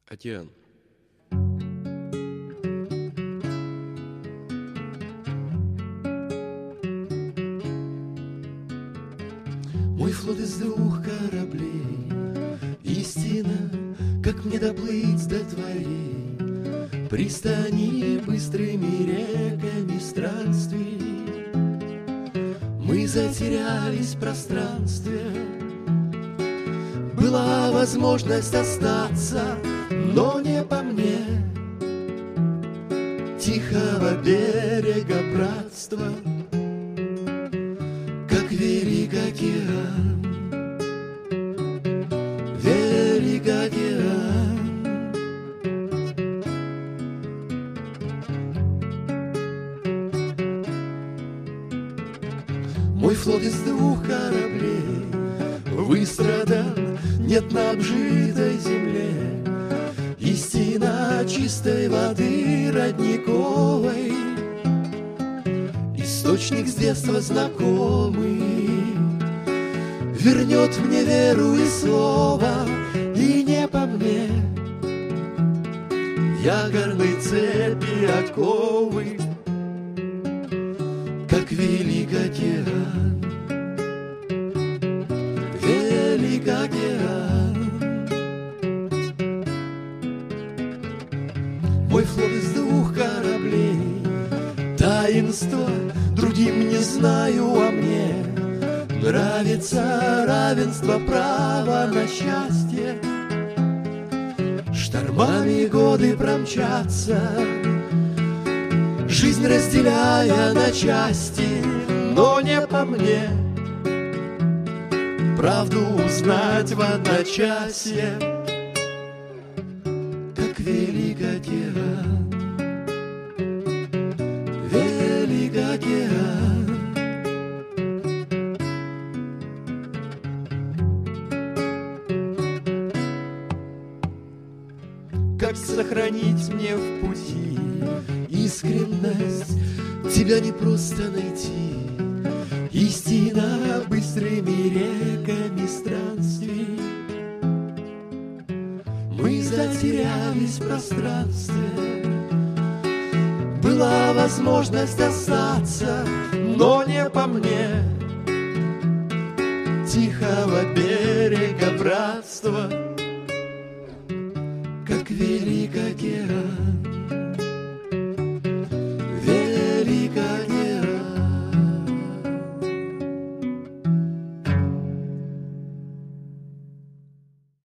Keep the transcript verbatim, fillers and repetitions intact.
Океан. Мой флот из двух кораблей, истина, как мне доплыть до твоей пристани быстрыми реками странствий. Мы затерялись в пространстве, была возможность остаться, но не по мне. Тихого берега братства, как велик океан, велик океан. Мой флот из двух кораблей выстрадан, нет на обжитой земле. Истина чистой воды родниковой, источник с детства знакомый, вернет мне веру и слово, и не по мне. Ягорной цепи оковы, как велик океан, велик океан. Мой флот из двух кораблей, таинство другим не знаю, а мне нравится равенство права на счастье. Штормами годы промчатся, жизнь разделяя на части, но не по мне. Правду узнать в одночасье, как велик океан, велик океан. Как сохранить мне в пути искренность, тебя не просто найти. Истина быстрыми реками странствий. Мы затерялись в пространстве, была возможность остаться, но не по мне. Тихого берега братства,